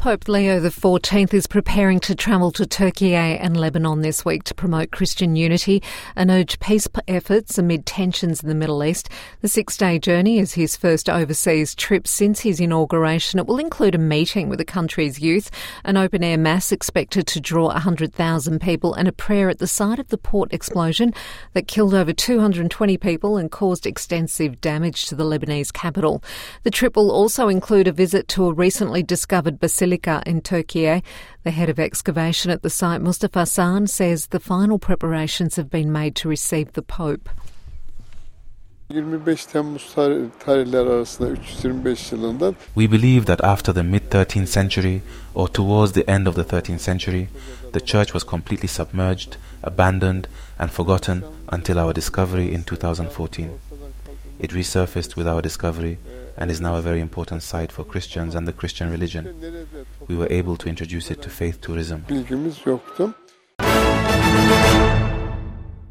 Pope Leo XIV is preparing to travel to Turkey and Lebanon this week to promote Christian unity and urge peace efforts amid tensions in the Middle East. The 6-day journey is his first overseas trip since his inauguration. It will include a meeting with the country's youth, an open-air mass expected to draw 100,000 people, and a prayer at the site of the port explosion that killed over 220 people and caused extensive damage to the Lebanese capital. The trip will also include a visit to a recently discovered basilica in Turkey. The head of excavation at the site, Mustafa San, says the final preparations have been made to receive the Pope. We believe that after the mid-13th century or towards the end of the 13th century, the church was completely submerged, abandoned and forgotten until our discovery in 2014. It resurfaced with our discovery and is now a very important site for Christians and the Christian religion. We were able to introduce it to faith tourism.